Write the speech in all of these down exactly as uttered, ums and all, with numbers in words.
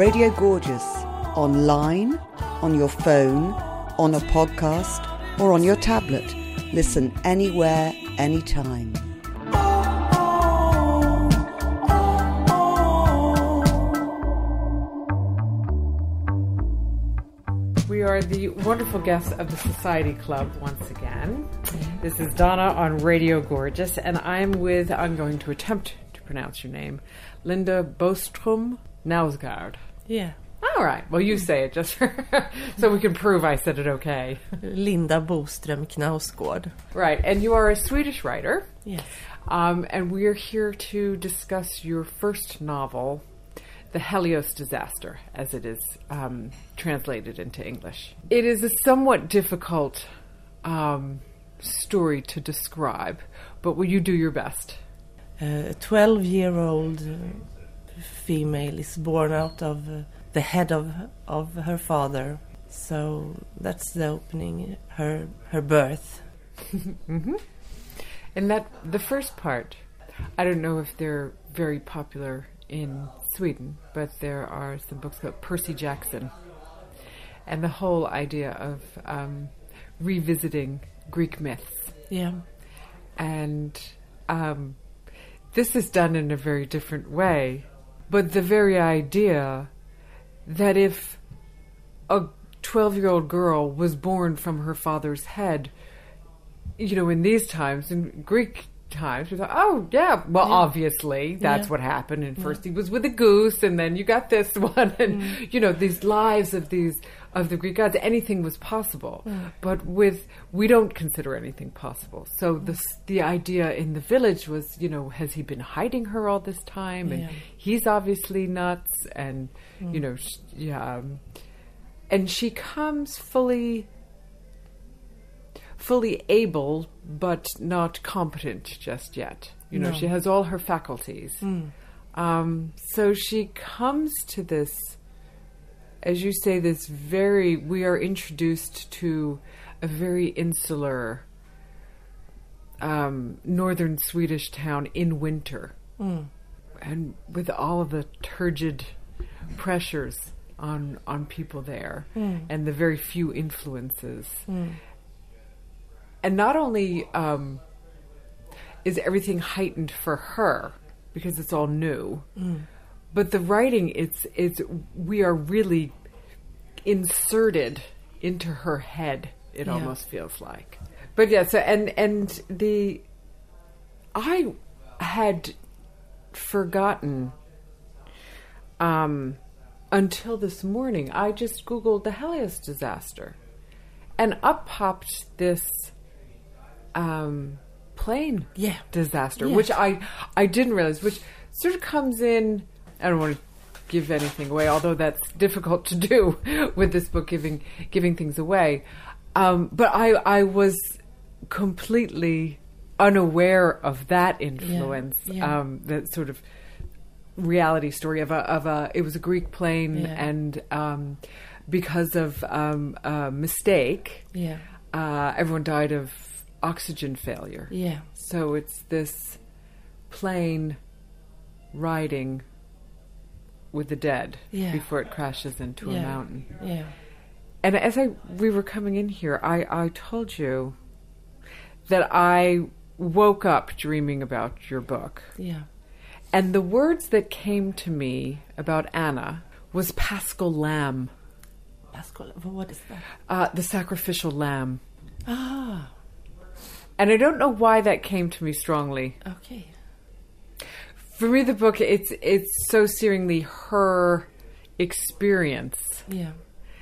Radio Gorgeous, online, on your phone, on a podcast, or on your tablet. Listen anywhere, anytime. We are the wonderful guests of the Society Club once again. This is Donna on Radio Gorgeous, and I'm with, I'm going to attempt to pronounce your name, Linda Bostrom Knausgaard. Yeah. All right. Well, you say it just for, so we can prove I said it okay. Linda Boström Knausgaard. Right. And you are a Swedish writer. Yes. Um, and we're here to discuss your first novel, The Helios Disaster, as it is um, translated into English. It is a somewhat difficult um, story to describe, but will you do your best? Uh, a twelve-year-old uh, female is born out of uh, the head of of her father. So that's the opening, her her birth. Mm-hmm. And that the first part, I don't know if they're very popular in Sweden, but there are some books called Percy Jackson, and the whole idea of um, revisiting Greek myths. Yeah. And um, this is done in a very different way, but the very idea that if a twelve-year-old girl was born from her father's head, you know, in these times, in Greek times, we thought, oh, yeah, well, yeah. obviously, that's yeah. what happened. And first yeah. he was with a goose, and then you got this one. And, mm. you know, these lives of these, of the Greek gods, anything was possible. Mm. But with, we don't consider anything possible. So mm. the, the idea in the village was, you know, has he been hiding her all this time? And yeah. he's obviously nuts. And, mm. you know, sh- yeah. Um, and she comes fully... fully able, but not competent just yet. You know, no. she has all her faculties. Mm. Um, so she comes to this, as you say, this very, we are introduced to a very insular um, northern Swedish town in winter. Mm. And with all of the turgid pressures on, on people there, mm. and the very few influences. Mm. And not only um, is everything heightened for her because it's all new, mm. but the writing, it's it's we are really inserted into her head. It yeah. almost feels like. But yeah, so and and the I had forgotten um, until this morning. I just Googled the Helios disaster, and up popped this. Um, plane yeah. disaster, yeah. which I I didn't realize, which sort of comes in. I don't want to give anything away, although that's difficult to do with this book, giving giving things away. Um, but I I was completely unaware of that influence. Yeah. Yeah. Um, that sort of reality story of a of a it was a Greek plane, yeah. and um, because of um, a mistake, yeah. uh, everyone died of oxygen failure. Yeah. So it's this plane riding with the dead yeah. before it crashes into yeah. a mountain. Yeah. And as I we were coming in here, I, I told you that I woke up dreaming about your book. Yeah. And the words that came to me about Anna was Paschal Lamb. Paschal, what is that? Uh, the sacrificial lamb. Ah. And I don't know why that came to me strongly. Okay. For me, the book, it's it's so searingly her experience. Yeah.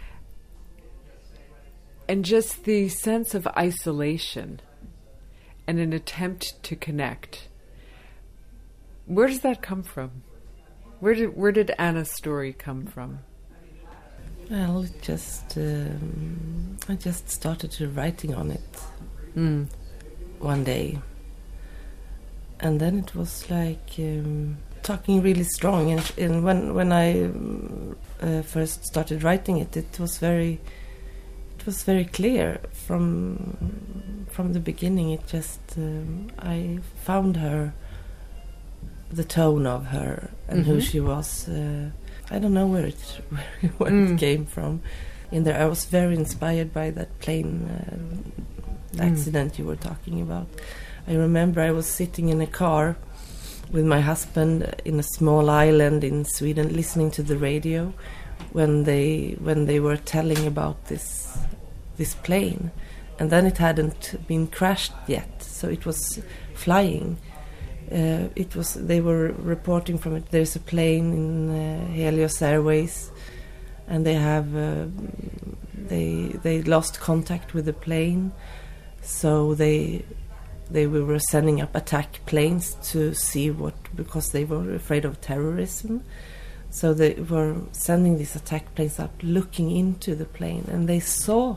And just the sense of isolation and an attempt to connect. Where does that come from? Where did where did Anna's story come from? Well, it just um, I just started to writing on it. Mm. One day, and then it was like um, talking really strong. And, and when when I um, uh, first started writing it, it was very, it was very clear from from the beginning. It just um, I found her, the tone of her, and mm-hmm. who she was. Uh, I don't know where it where Mm. it came from. In there, I was very inspired by that plane uh, accident you were talking about. I remember I was sitting in a car with my husband in a small island in Sweden, listening to the radio when they when they were telling about this this plane, and then it hadn't been crashed yet, so it was flying. Uh, it was they were reporting from it. There's a plane in uh, Helios Airways, and they have uh, they they lost contact with the plane, so they they were sending up attack planes to see what, because they were afraid of terrorism. So they were sending these attack planes up, looking into the plane, and they saw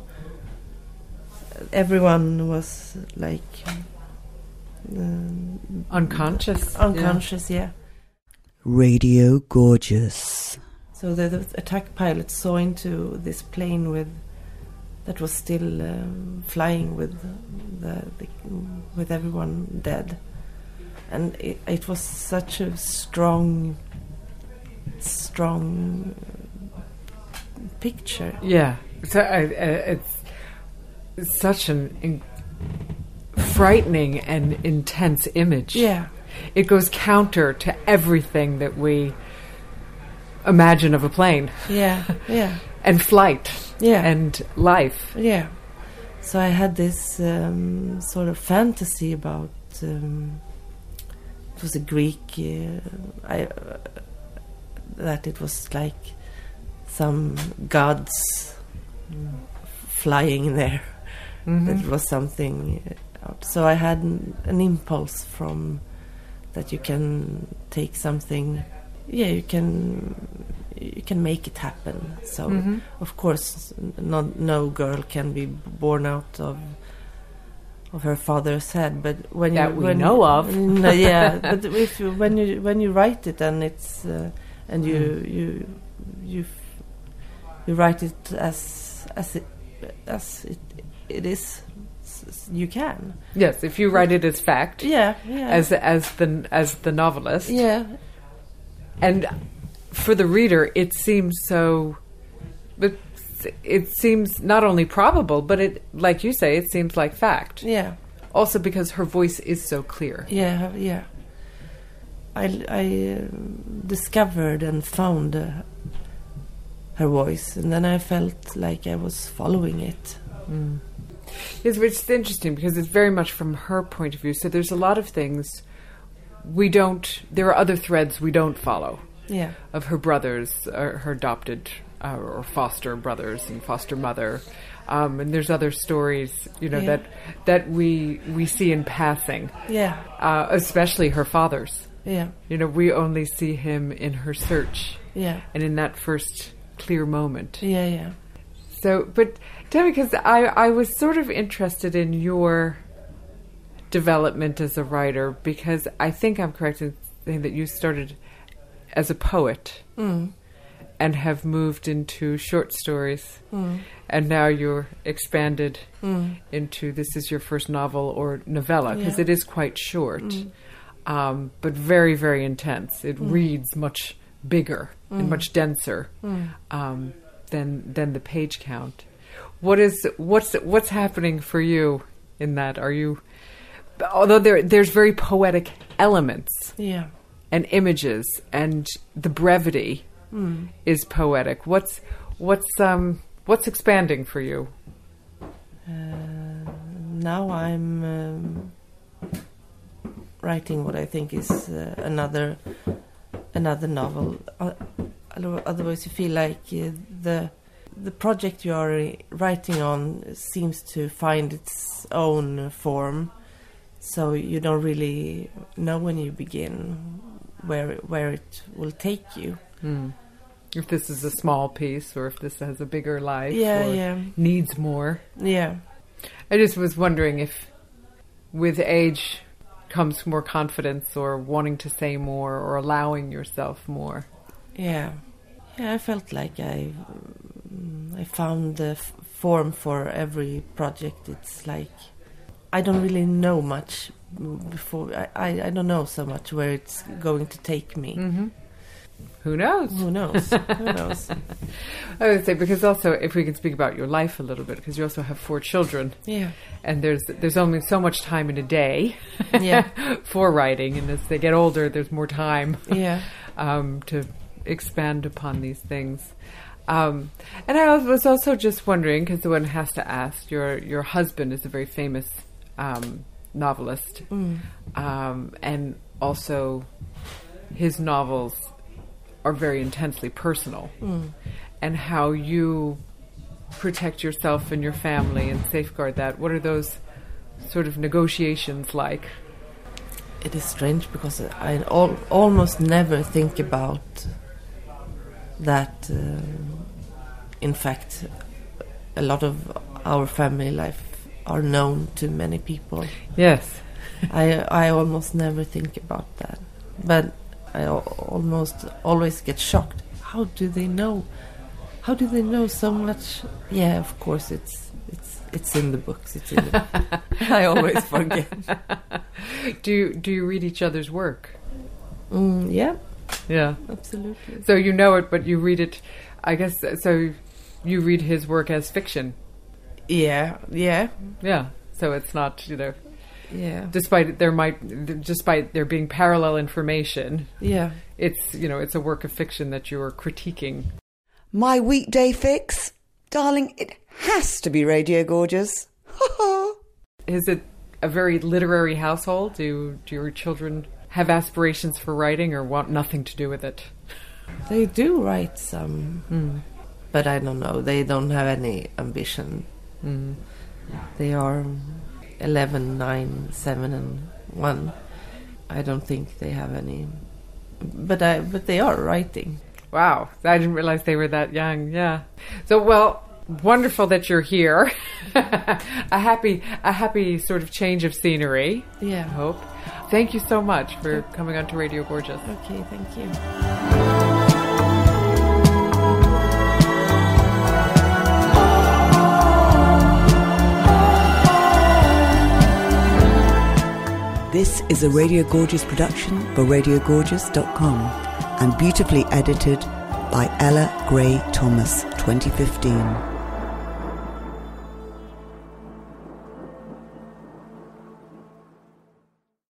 everyone was like um, Unconscious. unconscious, yeah. Radio Gorgeous. So the, the attack pilot saw into this plane with that was still um, flying with the, the with everyone dead, and it, it was such a strong, strong picture. Yeah. So I, I, it's, it's such an in, frightening and intense image. Yeah, It goes counter to everything that we imagine of a plane yeah, yeah, and flight yeah, and life. yeah. So I had this um, sort of fantasy about. Um, it was a Greek. Uh, I. Uh, that it was like some gods mm. flying there. Mm-hmm. That it was something. Uh, so I had an, an impulse from that you can take something. Yeah, you can you can make it happen. So Mm-hmm. of course, not, no girl can be born out of of her father's head. But when That you we when know of. no, yeah. But if you, when you when you write it and it's uh, and you Mm. you you f- you write it as as it as it it is, s- s- you can. Yes, if you write it as fact, Yeah, yeah. as as the as the novelist, yeah, and for the reader, it seems so. But it seems not only probable, but it, like you say, it seems like fact. yeah. Also, because her voice is so clear. Yeah, yeah. I, I uh, discovered and found uh, her voice, and then I felt like I was following it. Mm. Yes, which is interesting because it's very much from her point of view. So there's a lot of things we don't. There are other threads we don't follow Yeah, of her brothers, or her adopted uh, or foster brothers and foster mother. Um, and there's other stories, you know, Yeah. that that we we see in passing, yeah, uh, especially her father's. yeah, You know, we only see him in her search yeah, and in that first clear moment. yeah, yeah. So, but tell me, because I, I was sort of interested in your development as a writer, because I think I'm correct in saying that you started as a poet Mm. and have moved into short stories, Mm. and now you're expanded Mm. into this is your first novel or novella, because Yeah. it is quite short, Mm. um, but very, very intense. It Mm. reads much bigger and Mm. much denser Mm. um, than than the page count. What is what's what's happening for you in that? Are you, although there there's very poetic elements Yeah. and images, and the brevity Mm. is poetic. What's what's um what's expanding for you? Uh, now I'm um, writing what I think is uh, another another novel. Uh, otherwise, you feel like uh, the the project you are writing on seems to find its own form, so you don't really know when you begin where where it will take you. Hmm. If this is a small piece, or if this has a bigger life, Yeah, or yeah, needs more. yeah. I just was wondering if, with age, comes more confidence, or wanting to say more, or allowing yourself more. Yeah, yeah. I felt like I, mm, I found the f- form for every project. It's like I don't really know much mm, before. I, I, I don't know so much where it's going to take me. Mm-hmm. Who knows? Who knows? Who knows? I would say, because also, if we can speak about your life a little bit, because you also have four children. Yeah. And there's there's only so much time in a day Yeah. for writing, and as they get older, there's more time Yeah. um, to expand upon these things. Um, and I was also just wondering, because one has to ask, your your husband is a very famous um, novelist, Mm. um, and also his novels are very intensely personal, Mm. and how you protect yourself and your family and safeguard that. What are those sort of negotiations like? It is strange because I al- almost never think about that. Um, in fact, a lot of our family life are known to many people. Yes. I I almost never think about that, but I al- almost always get shocked. How do they know? How do they know so much? Yeah, of course it's it's it's in the books. It's in the I always forget. Do you, do you read each other's work? Mm, yeah, Yeah. absolutely. So you know it, but you read it, I guess, so you read his work as fiction. Yeah, yeah, Yeah. So it's not, you know, yeah, despite there might, despite there being parallel information, yeah. it's, you know, it's a work of fiction that you're critiquing. My weekday fix? Darling, it has to be Radio Gorgeous. Is it a very literary household? Do, do your children have aspirations for writing or want nothing to do with it? They do write some, Mm. but I don't know. They don't have any ambition. Mm. They are eleven, nine, seven, and one. I don't think they have any, but I but they are writing. Wow, I didn't realize they were that young. Yeah. So, well, wonderful that you're here. a happy, a happy sort of change of scenery. Yeah. I hope. Thank you so much for coming on to Radio Gorgeous. Okay, thank you. This is a Radio Gorgeous production for radio gorgeous dot com and beautifully edited by Ella Gray Thomas, twenty fifteen.